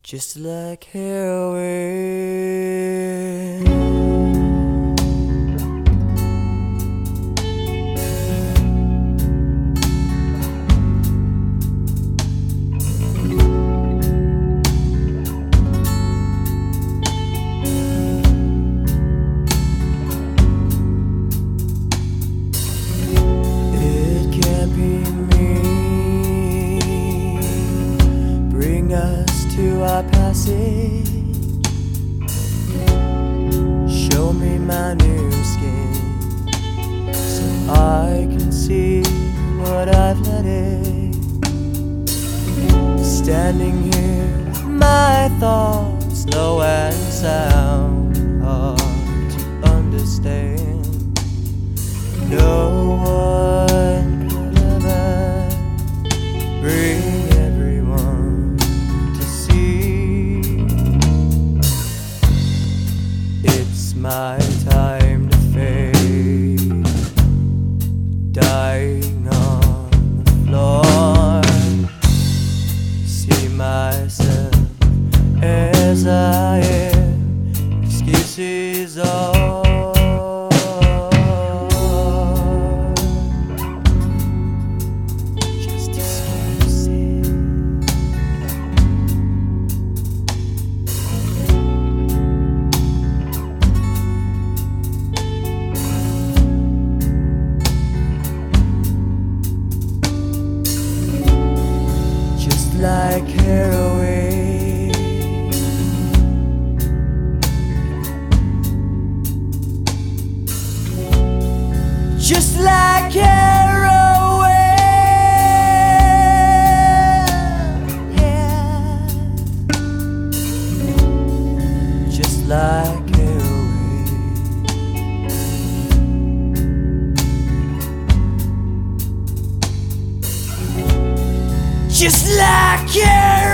just like heroin. It can't be me. Bring us to our passage. Show me my new skin, so I can see what I've let it. Standing here with my thoughts low and sound, hard to understand. No one could ever bring everyone to see. It's my time to fade, dying on the floor. See myself as I am, excuses all. Just excuses. Just like heroin. Just like heroin, yeah. Just like heroin. Just like heroin.